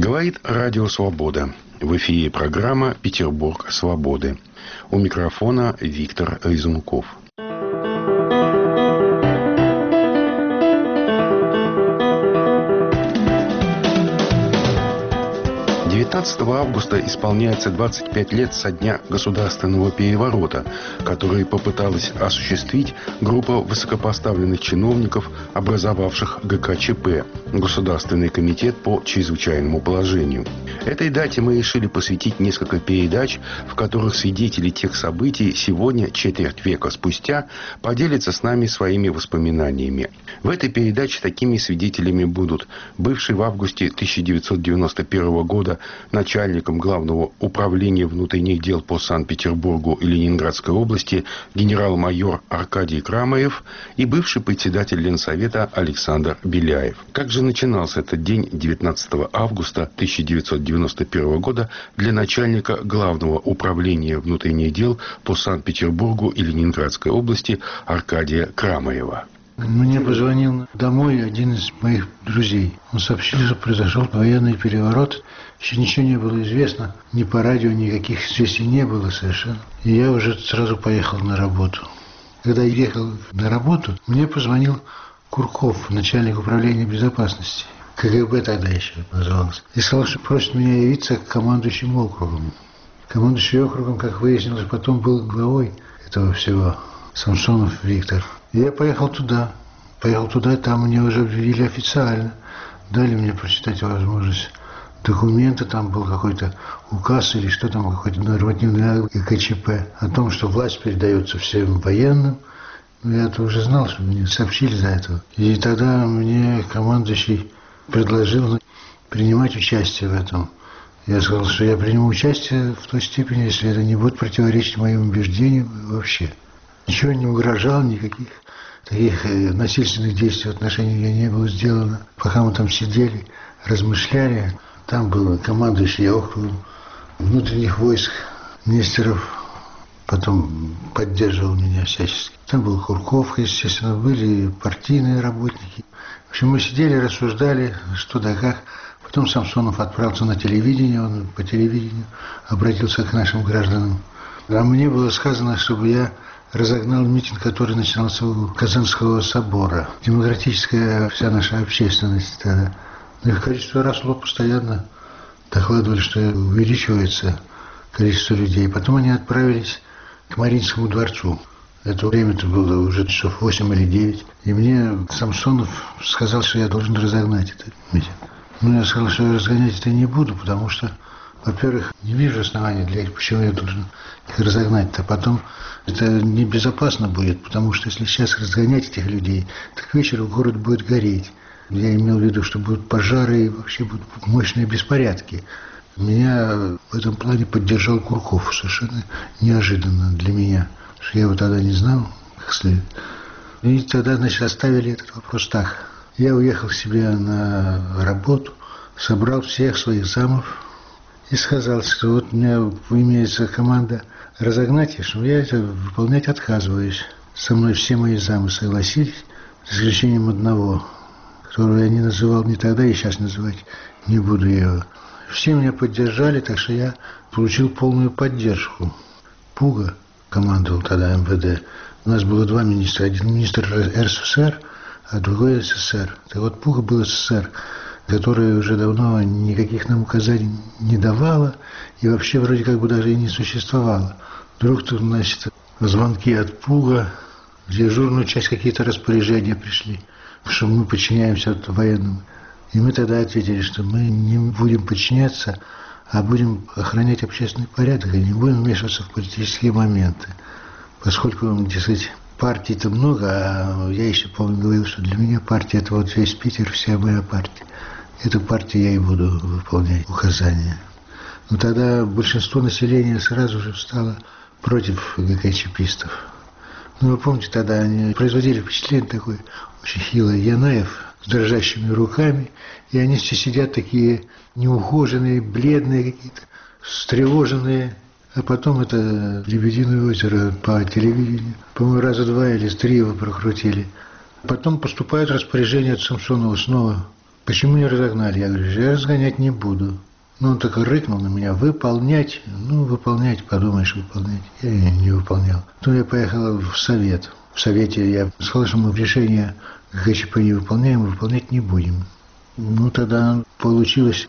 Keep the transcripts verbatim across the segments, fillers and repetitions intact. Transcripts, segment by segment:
Говорит Радио Свобода. В эфире программа «Петербург свободы». У микрофона Виктор Резунков. девятнадцатого августа исполняется двадцать пять лет со дня государственного переворота, который попыталась осуществить группа высокопоставленных чиновников, образовавших ГКЧП – Государственный комитет по чрезвычайному положению. Этой дате мы решили посвятить несколько передач, в которых свидетели тех событий сегодня, четверть века спустя, поделятся с нами своими воспоминаниями. В этой передаче такими свидетелями будут бывший в августе тысяча девятьсот девяносто первого года начальником Главного управления внутренних дел по Санкт-Петербургу и Ленинградской области генерал-майор Аркадий Крамаев и бывший председатель Ленсовета Александр Беляев. Как же начинался этот день девятнадцатого августа тысяча девятьсот девяносто первого года для начальника Главного управления внутренних дел по Санкт-Петербургу и Ленинградской области Аркадия Крамаева? Мне позвонил домой один из моих друзей. Он сообщил, что произошел военный переворот. Еще ничего не было известно. Ни по радио, никаких известий не было совершенно. И я уже сразу поехал на работу. Когда я ехал на работу, мне позвонил Курков, начальник управления безопасности. КГБ тогда еще называлось. И сказал, что просит меня явиться к командующему округом. Командующий округом, как выяснилось, потом был главой этого всего. Самсонов Виктор. И я поехал туда. Поехал туда, там мне уже ввели официально. Дали мне прочитать возможность документа. Там был какой-то указ или что там, какой-то нормативный акт ГКЧП о том, что власть передается всем военным. Но я-то уже знал, что мне сообщили за это. И тогда мне командующий предложил принимать участие в этом. Я сказал, что я приму участие в той степени, если это не будет противоречить моим убеждениям вообще. Ничего не угрожал, никаких таких насильственных действий в отношении меня не было сделано. Пока мы там сидели, размышляли, там был командующий округом внутренних войск Нестеров, потом поддерживал меня всячески. Там был Курков, естественно, были партийные работники. В общем, мы сидели, рассуждали, что да как. Потом Самсонов отправился на телевидение, он по телевидению обратился к нашим гражданам. А мне было сказано, чтобы я разогнал митинг, который начинался у Казанского собора. Демократическая вся наша общественность тогда. Их количество росло постоянно. Докладывали, что увеличивается количество людей. Потом они отправились к Мариинскому дворцу. Это время-то было уже часов восемь или девять. И мне Самсонов сказал, что я должен разогнать этот митинг. Ну, я сказал, что я разгонять это не буду, потому что, во-первых, не вижу оснований для их, почему я должен их разогнать-то. Потом это небезопасно будет, потому что если сейчас разгонять этих людей, так к вечеру город будет гореть. Я имел в виду, что будут пожары и вообще будут мощные беспорядки. Меня в этом плане поддержал Курков совершенно неожиданно для меня, потому что я его тогда не знал как следует. И тогда, значит, оставили этот вопрос так. Я уехал к себе на работу, собрал всех своих замов и сказал, что вот у меня имеется команда разогнать их, что я это выполнять отказываюсь. Со мной все мои замы согласились, с исключением одного, которого я не называл ни тогда и сейчас называть не буду его. Все меня поддержали, так что я получил полную поддержку. Пуга командовал тогда эм вэ дэ. У нас было два министра. Один министр эр эс эс эр, а другой эс эс эр. Так вот, Пуга был эс эс эр, которая уже давно никаких нам указаний не давала и вообще вроде как бы даже и не существовала. Вдруг тут, значит, звонки от Пуга, в дежурную часть какие-то распоряжения пришли, что мы подчиняемся военному. И мы тогда ответили, что мы не будем подчиняться, а будем охранять общественный порядок и не будем вмешиваться в политические моменты. Поскольку, дескать, партий-то много, а я еще, помню, говорил, что для меня партия – это вот весь Питер, вся моя партия. Эту партию я и буду выполнять указания. Но тогда большинство населения сразу же встало против ГКЧПистов. Ну, вы помните, тогда они производили впечатление такое очень хилое. Янаев с дрожащими руками, и они все сидят такие неухоженные, бледные какие-то, встревоженные. А потом это «Лебединое озеро» по телевидению. По-моему, раза два или три его прокрутили. Потом поступают распоряжения от Самсонова снова Почему не разогнали? Я говорю, я разгонять не буду. Ну, он так рыкнул на меня, выполнять. Ну, выполнять, подумаешь, выполнять. Я не выполнял. Потом я поехал в совет. В совете я сказал, что мы решение ГКЧП не выполняем, выполнять не будем. Ну, тогда получилось,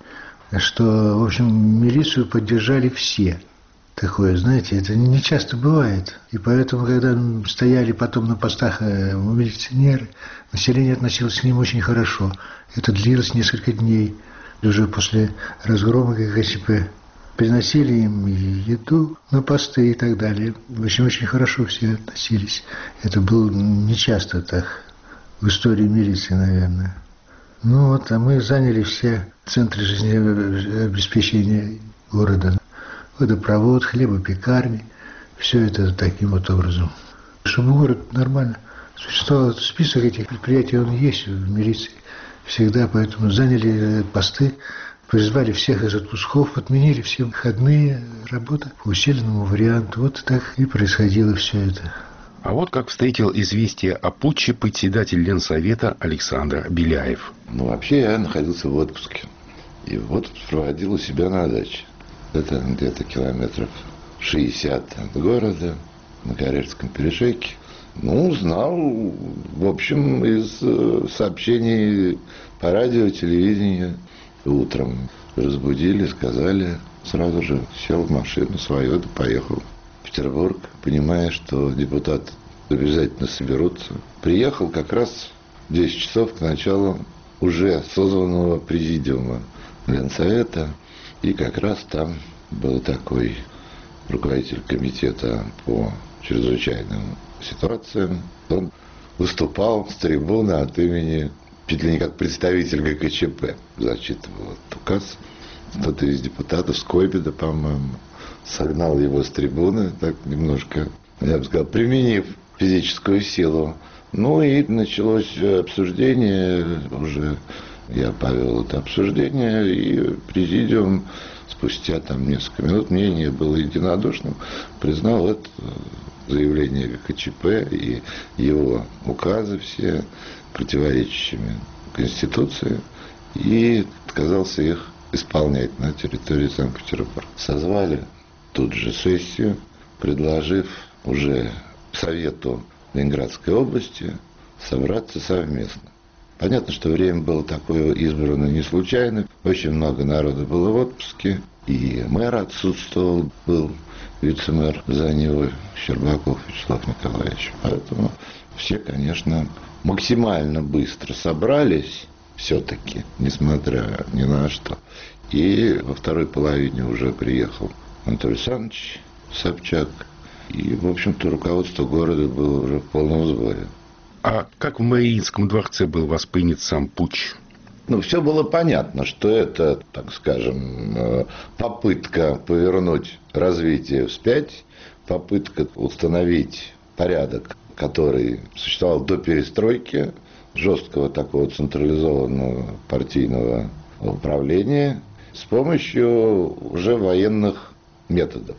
что, в общем, милицию поддержали все. Такое, знаете, это не часто бывает. И поэтому, когда стояли потом на постах милиционеры, население относилось к ним очень хорошо. Это длилось несколько дней. Уже после разгрома ГКЧП приносили им еду на посты и так далее. В общем, очень хорошо все относились. Это было нечасто так в истории милиции, наверное. Ну вот, а мы заняли все центры жизнеобеспечения города. Водопровод, хлебопекарни. Все это таким вот образом. Чтобы город нормально существовал, список этих предприятий, он есть в милиции. Всегда, поэтому заняли посты, призвали всех из отпусков, отменили все выходные работы по усиленному варианту. Вот так и происходило все это. А вот как встретил известие о путче председатель Ленсовета Александр Беляев. Ну, вообще я находился в отпуске. И вот проводил у себя на даче. Это где-то километров шестьдесят от города, на Карельском перешейке. Ну, узнал, в общем, из сообщений по радио, телевидению. Утром разбудили, сказали, сразу же сел в машину свою, да поехал в Петербург, понимая, что депутаты обязательно соберутся. Приехал как раз в десять часов к началу уже созванного президиума Ленсовета. И как раз там был такой руководитель комитета по чрезвычайным ситуациям. Он выступал с трибуны от имени, чуть ли не как представитель ГКЧП, зачитывал этот указ. Кто-то из депутатов, Скойбеда, по-моему, согнал его с трибуны, так немножко, я бы сказал, применив физическую силу. Ну и началось обсуждение, уже я повел это обсуждение, и президиум спустя там несколько минут, мнение было единодушным, признал это заявление ГКЧП и его указы все противоречащими Конституции, и отказался их исполнять на территории Санкт-Петербурга. Созвали тут же сессию, предложив уже Совету Ленинградской области собраться совместно. Понятно, что время было такое избрано не случайно. Очень много народа было в отпуске. И мэр отсутствовал, был вице-мэр за него Щербаков Вячеслав Николаевич. Поэтому все, конечно, максимально быстро собрались все-таки, несмотря ни на что. И во второй половине уже приехал Анатолий Александрович Собчак. И, в общем-то, руководство города было уже в полном сборе. А как в Мариинском дворце был воспринят сам путч? Ну, все было понятно, что это, так скажем, попытка повернуть развитие вспять, попытка установить порядок, который существовал до перестройки, жесткого такого централизованного партийного управления с помощью уже военных методов.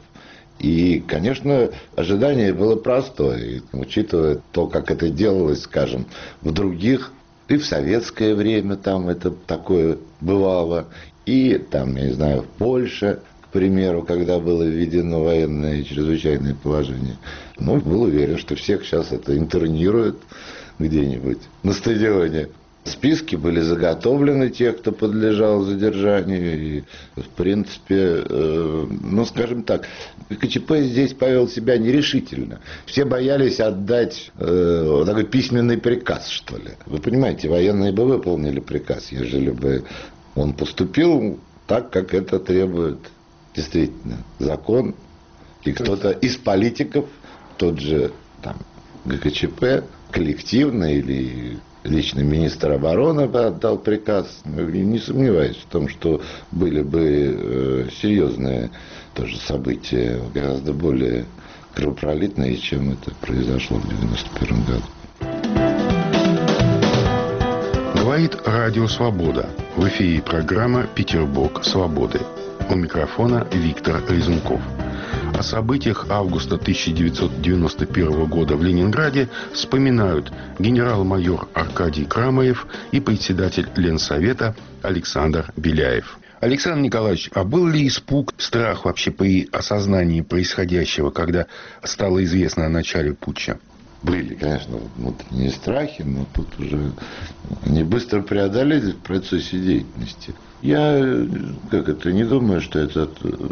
И, конечно, ожидание было простое, учитывая то, как это делалось, скажем, в других, и в советское время там это такое бывало, и там, я не знаю, в Польше, к примеру, когда было введено военное и чрезвычайное положение. Ну, был уверен, что всех сейчас это интернируют где-нибудь на стадионе. Списки были заготовлены тех, кто подлежал задержанию. И, в принципе, э, ну, скажем так, ГКЧП здесь повел себя нерешительно. Все боялись отдать э, такой письменный приказ, что ли. Вы понимаете, военные бы выполнили приказ, ежели бы он поступил так, как это требует действительно закон. И кто-то из политиков, тот же там ГКЧП, коллективно или лично министр обороны отдал приказ. Не сомневаюсь в том, что были бы серьезные тоже события, гораздо более кровопролитные, чем это произошло в девяносто первом году. Говорит Радио Свобода. В эфире программа «Петербург свободы». У микрофона Виктор Резунков. О событиях августа тысяча девятьсот девяносто первого года в Ленинграде вспоминают генерал-майор Аркадий Крамаев и председатель Ленсовета Александр Беляев. Александр Николаевич, а был ли испуг, страх вообще при осознании происходящего, когда стало известно о начале путча? Были, конечно, внутренние страхи, но тут уже они быстро преодолели в процессе деятельности. Я, как это, не думаю, что это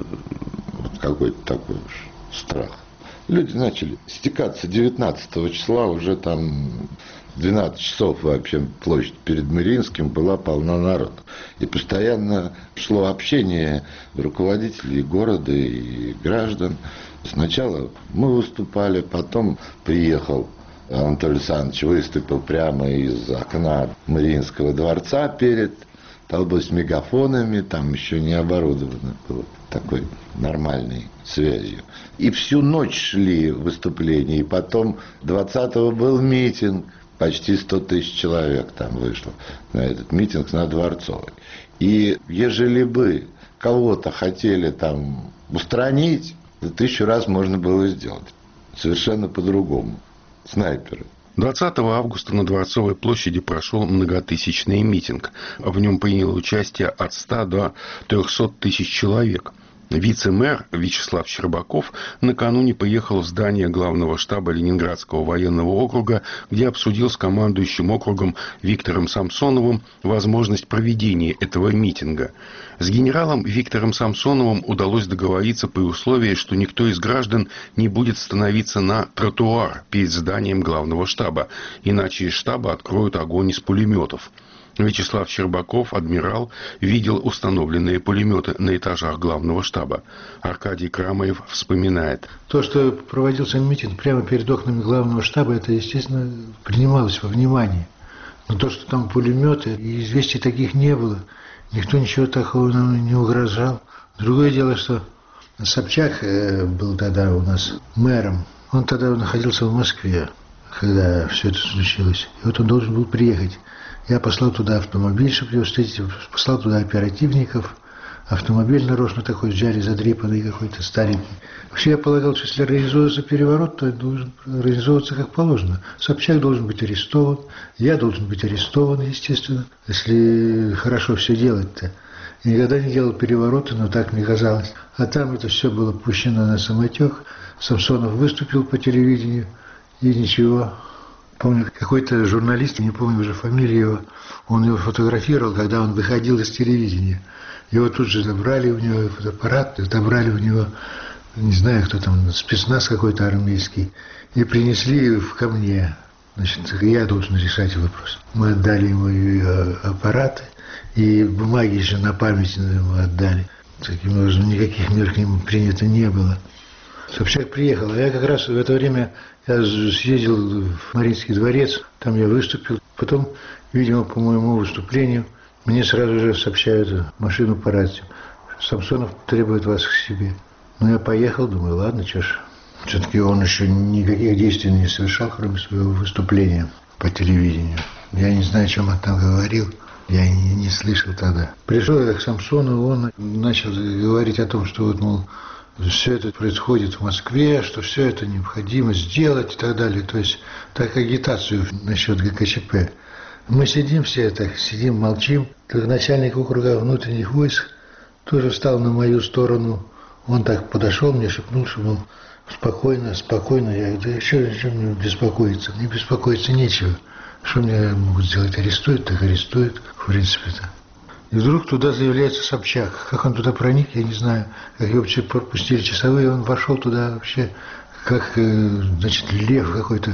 какой-то такой уж страх. Люди начали стекаться девятнадцатого числа, уже там двенадцать часов вообще площадь перед Мариинским была полна народа. И постоянно шло общение руководителей города и граждан. Сначала мы выступали, потом приехал Анатолий Александрович, выступил прямо из окна Мариинского дворца перед толпой с мегафонами, там еще не оборудовано было такой нормальной связью. И всю ночь шли выступления, и потом двадцатого был митинг, почти сто тысяч человек там вышло на этот митинг на Дворцовой. И ежели бы кого-то хотели там устранить, тысячу раз можно было сделать. Совершенно по-другому. Снайперы. двадцатого августа на Дворцовой площади прошел многотысячный митинг. В нем приняло участие от ста до трехсот тысяч человек. Вице-мэр Вячеслав Щербаков накануне поехал в здание главного штаба Ленинградского военного округа, где обсудил с командующим округом Виктором Самсоновым возможность проведения этого митинга. С генералом Виктором Самсоновым удалось договориться при условии, что никто из граждан не будет становиться на тротуар перед зданием главного штаба, иначе из штаба откроют огонь из пулеметов. Вячеслав Щербаков, адмирал, видел установленные пулеметы на этажах главного штаба. Аркадий Крамаев вспоминает. То, что проводился митинг прямо перед окнами главного штаба, это, естественно, принималось во внимание. Но то, что там пулеметы, и известий таких не было, никто ничего такого нам не угрожал. Другое дело, что Собчак был тогда у нас мэром. Он тогда находился в Москве, когда все это случилось. И вот он должен был приехать. Я послал туда автомобиль, чтобы его встретить, послал туда оперативников. Автомобиль нарочно такой взяли, задрипанный какой-то старенький. Вообще я полагал, что если организовывается переворот, то должен организовываться как положено. Собчак должен быть арестован, я должен быть арестован, естественно, если хорошо все делать-то. Я никогда не делал перевороты, но так мне казалось. А там это все было пущено на самотек. Самсонов выступил по телевидению, и ничего. Помню, какой-то журналист, не помню уже фамилию его, он его фотографировал, когда он выходил из телевидения. Его тут же забрали у него фотоаппарат, отобрали у него, не знаю, кто там, спецназ какой-то армейский, и принесли ко мне. Значит, я должен решать вопрос. Мы отдали ему аппараты, и бумаги еще на память ему отдали. Таким образом, никаких мер к нему принято не было. Собчак приехал, а я как раз в это время я съездил в Мариинский дворец, там я выступил. Потом, видимо, по моему выступлению, мне сразу же сообщают машину по рации. Самсонов требует вас к себе. Ну, я поехал, думаю, ладно, что ж. Все-таки он еще никаких действий не совершал, кроме своего выступления по телевидению. Я не знаю, о чем он там говорил. Я не, не слышал тогда. Пришел я к Самсонову, он начал говорить о том, что вот, мол, все это происходит в Москве, что все это необходимо сделать и так далее. То есть, так агитацию насчет ГКЧП. Мы сидим все так, сидим, молчим. Как начальник округа внутренних войск тоже встал на мою сторону. Он так подошел, мне шепнул, что, мол, спокойно, спокойно. Я говорю, да еще, еще мне беспокоиться? Мне беспокоиться нечего. Что мне могут сделать? Арестуют, так арестуют, в принципе-то. И вдруг туда заявляется Собчак. Как он туда проник, я не знаю. Как его вообще пропустили часовые, он вошел туда вообще, как, значит, лев какой-то,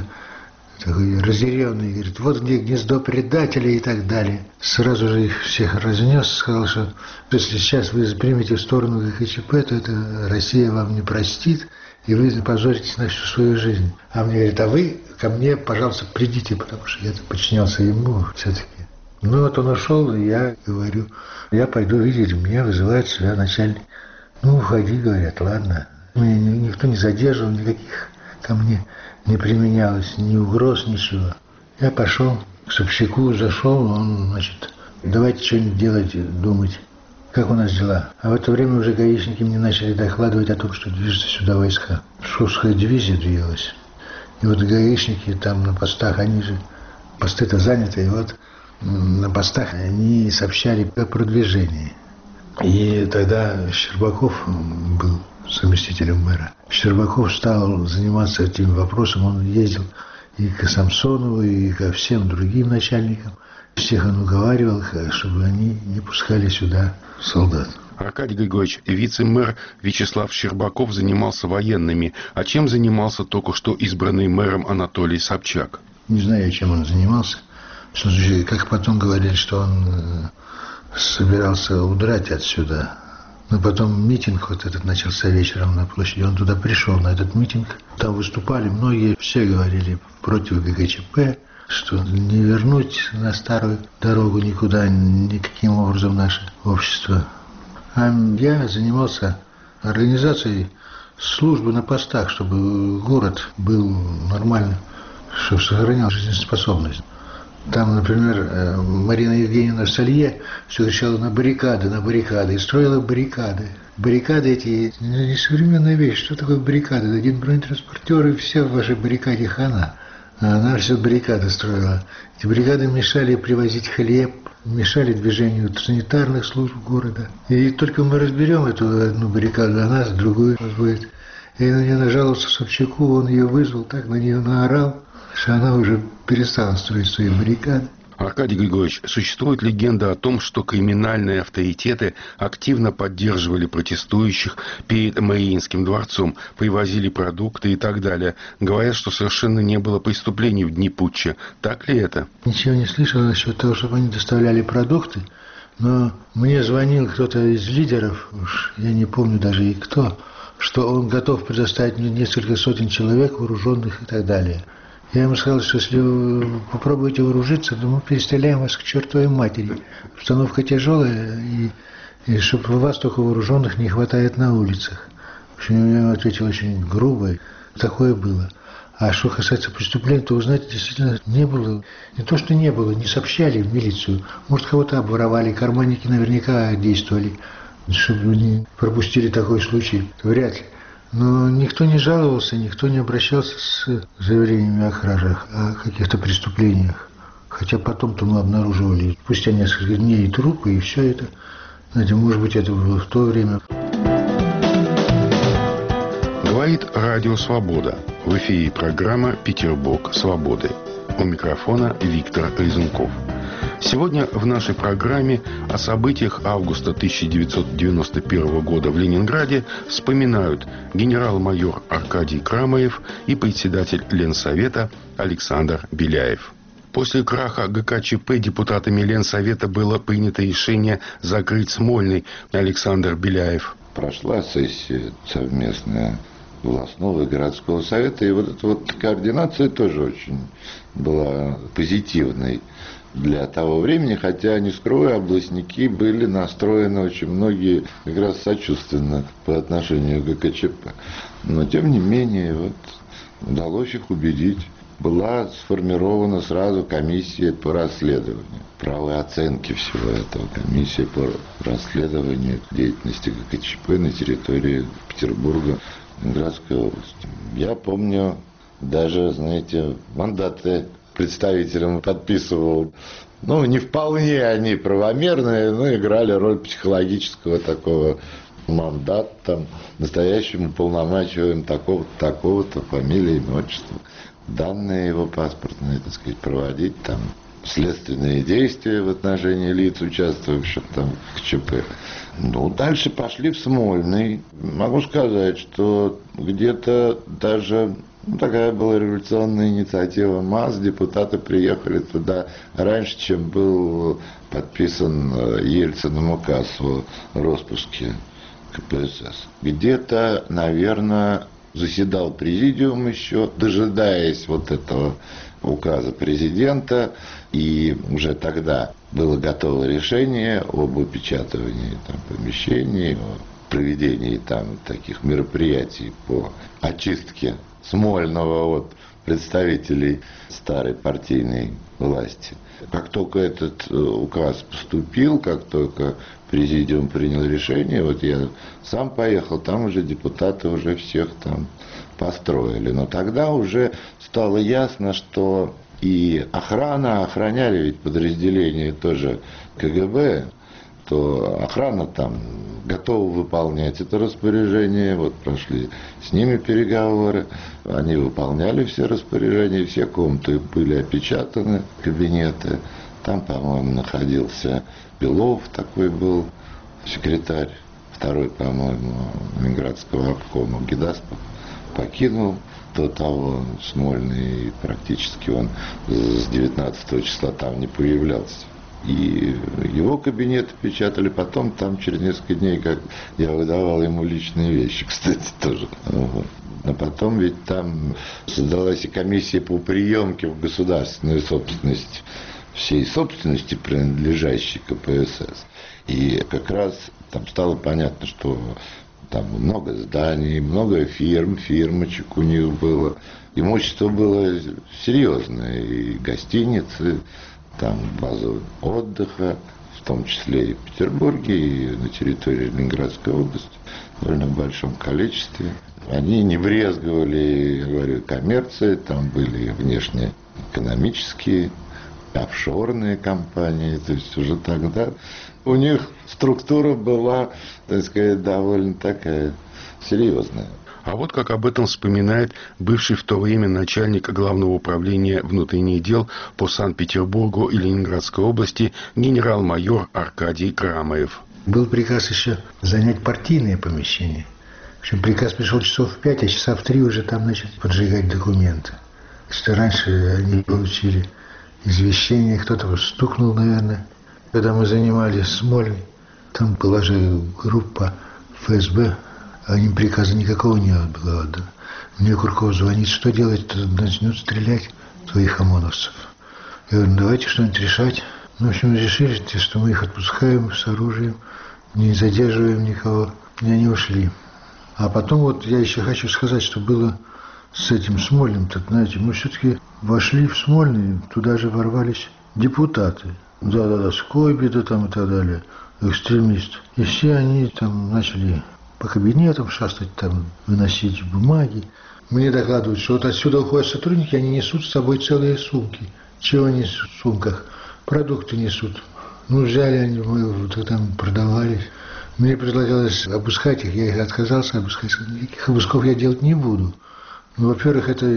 такой разъяренный. Говорит, вот где гнездо предателей и так далее. Сразу же их всех разнес, сказал, что если сейчас вы примете в сторону ГКЧП, то это Россия вам не простит, и вы позоритесь на всю свою жизнь. А мне говорит, а вы ко мне, пожалуйста, придите, потому что я подчинялся ему все-таки. Ну вот он ушел, и я говорю, я пойду видеть, меня вызывает сюда начальник. Ну, уходи, говорят, ладно. Меня никто не задерживал, никаких ко мне не применялось, ни угроз, ничего. Я пошел к Собчаку, зашел, он, значит, давайте что-нибудь делать, думать. как у нас дела. А в это время уже гаишники мне начали докладывать о том, что движутся сюда войска. Псковская дивизия двигалась. И вот гаишники там на постах, они же, посты-то заняты, и вот на постах они сообщали о продвижении. И тогда Щербаков был заместителем мэра. Щербаков стал заниматься этим вопросом, он ездил и к Самсонову, и ко всем другим начальникам. Всех он уговаривал, чтобы они не пускали сюда солдат. Аркадий Григорьевич, вице-мэр Вячеслав Щербаков занимался военными. А чем занимался только что избранный мэром Анатолий Собчак? Не знаю, чем он занимался. Как потом говорили, что он собирался удрать отсюда. Но потом митинг вот этот начался вечером на площади. Он туда пришел, на этот митинг. Там выступали многие, все говорили против ГКЧП, что не вернуть на старую дорогу никуда, никаким образом наше общество. А я занимался организацией службы на постах, чтобы город был нормально, чтобы сохранял жизнеспособность. Там, например, Марина Евгеньевна Салье все кричала на баррикады, на баррикады, и строила баррикады. Баррикады эти – не современная вещь. Что такое баррикады? Один бронетранспортер, и все в вашей баррикаде хана. А она все баррикады строила. Эти баррикады мешали привозить хлеб, мешали движению санитарных служб города. И только мы разберем эту одну баррикаду, она с другой будет. Я на нее нажаловался Собчаку, он ее вызвал, так на нее наорал, что она уже перестала строить свои баррикады. Аркадий Григорьевич, существует легенда о том, что криминальные авторитеты активно поддерживали протестующих перед Мариинским дворцом, привозили продукты и так далее. Говорят, что совершенно не было преступлений в дни путча. Так ли это? Ничего не слышал насчет того, чтобы они доставляли продукты, но мне звонил кто-то из лидеров, уж я не помню даже и кто, что он готов предоставить мне несколько сотен человек, вооруженных и так далее. Я ему сказал, что если вы попробуете вооружиться, то мы перестреляем вас к чертовой матери. Обстановка тяжелая, и, и чтобы у вас только вооруженных не хватает на улицах. В общем, я ему ответил очень грубо. Такое было. А что касается преступлений, то, вы знаете, действительно не было. Не то, что не было, не сообщали в милицию. Может, кого-то обворовали, карманники наверняка действовали, чтобы не пропустили такой случай. Вряд ли. Но никто не жаловался, никто не обращался с заявлениями о кражах, о каких-то преступлениях. Хотя потом-то мы обнаруживали спустя несколько дней и трупы, и все это. Знаете, может быть, это было в то время. Говорит Радио Свобода. В эфире программа «Петербург свободы». У микрофона Виктор Резунков. Сегодня в нашей программе о событиях августа тысяча девятьсот девяносто первого года в Ленинграде вспоминают генерал-майор Аркадий Крамарев и председатель Ленсовета Александр Беляев. После краха ГКЧП депутатами Ленсовета было принято решение закрыть Смольный. Александр Беляев. Прошла сессия совместная областного и городского совета, и вот эта вот координация тоже очень была позитивной для того времени, хотя, не скрою, областники были настроены очень многие как раз сочувственно по отношению к ГКЧП. Но, тем не менее, вот удалось их убедить. Была сформирована сразу комиссия по расследованию, правой оценки всего этого, комиссия по расследованию деятельности ГКЧП на территории Петербурга, Ленинградской области. Я помню, даже, знаете, мандаты представителям подписывал. Ну, не вполне они правомерные, но играли роль психологического такого мандата, там, настоящему полномочием такого-то, такого-то, фамилия, имя, отчество. Данные его паспортные, так сказать, проводить там следственные действия в отношении лиц, участвующих там в ЧП. Ну, дальше пошли в Смольный. Могу сказать, что где-то даже ну, такая была революционная инициатива МАЗ. Депутаты приехали туда раньше, чем был подписан Ельциным указ о распуске КПСС. Где-то, наверное, заседал президиум еще, дожидаясь вот этого указа президента, и уже тогда было готово решение об опечатывании там, помещений, о проведении там таких мероприятий по очистке Смольного от представителей старой партийной власти. Как только этот указ поступил, как только президиум принял решение, вот я сам поехал, там уже депутаты уже всех там построили. Но тогда уже стало ясно, что и охрана, охраняли ведь подразделения тоже КГБ, то охрана там готова выполнять это распоряжение, вот прошли с ними переговоры, они выполняли все распоряжения, все комнаты были опечатаны, кабинеты, там, по-моему, находился Белов, такой был секретарь, второй, по-моему, Ленинградского обкома, Гедаспов покинул до того Смольный, и практически он с девятнадцатого числа там не появлялся. И его кабинет печатали, потом там через несколько дней, как я выдавал ему личные вещи, кстати, тоже. Вот. А потом ведь там создалась и комиссия по приемке в государственную собственность, всей собственности, принадлежащей КПСС. И как раз там стало понятно, что там много зданий, много фирм, фирмочек у них было. Имущество было серьезное, и гостиницы, там базы отдыха, в том числе и в Петербурге, и на территории Ленинградской области, в довольно большом количестве. Они не брезговали, я говорю, коммерцией, там были внешнеэкономические, офшорные компании, то есть уже тогда у них структура была, так сказать, довольно такая серьезная. А вот как об этом вспоминает бывший в то время начальник Главного управления внутренних дел по Санкт-Петербургу и Ленинградской области генерал-майор Аркадий Крамаев. Был приказ еще занять партийные помещения. В общем, приказ пришел часов в пять, а часа в три уже там начали поджигать документы. Что раньше они получили извещение, кто-то стукнул, наверное. Когда мы занимались Смольный, там была же группа ФСБ, а им приказа никакого не было отдано. Мне Курков звонит, что делать, начнут стрелять твоих ОМОНовцев. Я говорю, ну давайте что-нибудь решать. Ну, в общем, решили, что мы их отпускаем с оружием, не задерживаем никого, и они ушли. А потом вот я еще хочу сказать, что было с этим Смольным-то, знаете, мы все-таки вошли в Смольный, туда же ворвались депутаты. Да-да-да, Скойбеда там и так далее, экстремист. И все они там начали по кабинетам шастать, там, выносить бумаги. Мне докладывают, что вот отсюда уходят сотрудники, они несут с собой целые сумки. Чего они несут в сумках? Продукты несут. Ну, взяли они, мы вот там продавались. Мне предлагалось обыскать их, я их отказался обыскать. Никаких обысков я делать не буду. Ну, во-первых, это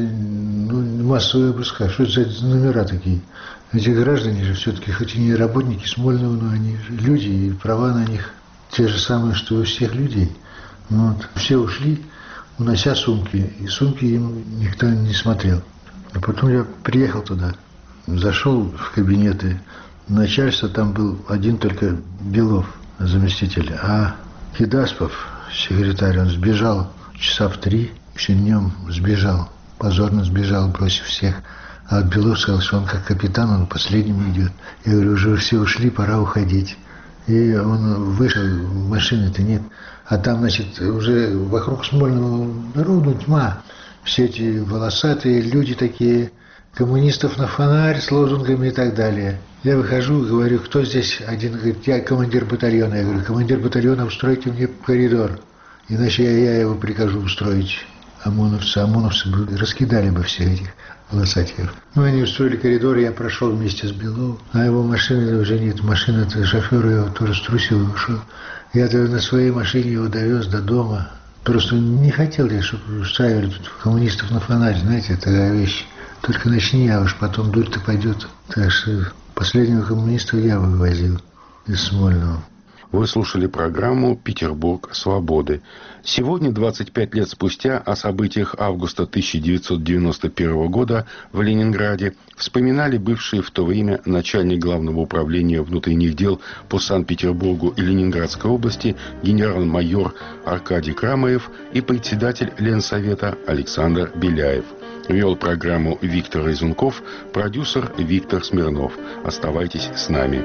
ну, массовые обыска. Что это за номера такие? Эти граждане же все-таки, хоть и не работники Смольного, но они же люди, и права на них те же самые, что и у всех людей. Вот. Все ушли, унося сумки, и сумки им никто не смотрел. А потом я приехал туда, зашел в кабинеты, начальство там был один только Белов, заместитель, а Гедаспов, секретарь, он сбежал часа в три, еще днем сбежал, позорно сбежал, бросив всех. А Белов сказал, что он как капитан, он последним идет. Я говорю, уже все ушли, пора уходить. И он вышел, машины-то нет. А там, значит, уже вокруг Смольного народу тьма. Все эти волосатые люди такие, коммунистов на фонарь с лозунгами и так далее. Я выхожу, говорю, кто здесь? Один говорит, я командир батальона. Я говорю, командир батальона, устройте мне коридор. Иначе я, я его прикажу устроить. ОМОНовцы, ОМОНовцы бы раскидали бы всех этих волосатиков. Ну, они устроили коридор, я прошел вместе с Беловым, а его машины уже нет. Машина-то, шофер его тоже струсил и ушел. Я-то на своей машине его довез до дома. Просто не хотел я, чтобы устраивали тут коммунистов на фонарь, знаете, такая вещь. Только начни, а уж потом дурь-то пойдет. Так что последнего коммуниста я вывозил из Смольного. Вы слушали программу «Петербург свободы». Сегодня, двадцать пять лет спустя, о событиях августа тысяча девятьсот девяносто первого года в Ленинграде вспоминали бывший в то время начальник Главного управления внутренних дел по Санкт-Петербургу и Ленинградской области генерал-майор Аркадий Крамаев и председатель Ленсовета Александр Беляев. Вел программу Виктор Изунков, продюсер Виктор Смирнов. Оставайтесь с нами.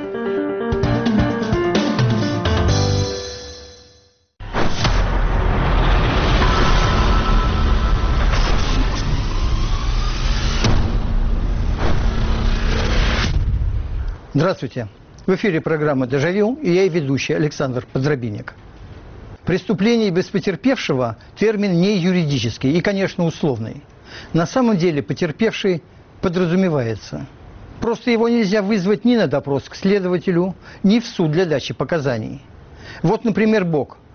Здравствуйте. В эфире программа «Дежавю» и я, и ведущий Александр Подробинник. Преступление без потерпевшего – термин не юридический и, конечно, условный. На самом деле потерпевший подразумевается. Просто его нельзя вызвать ни на допрос к следователю, ни в суд для дачи показаний. Вот, например, Бог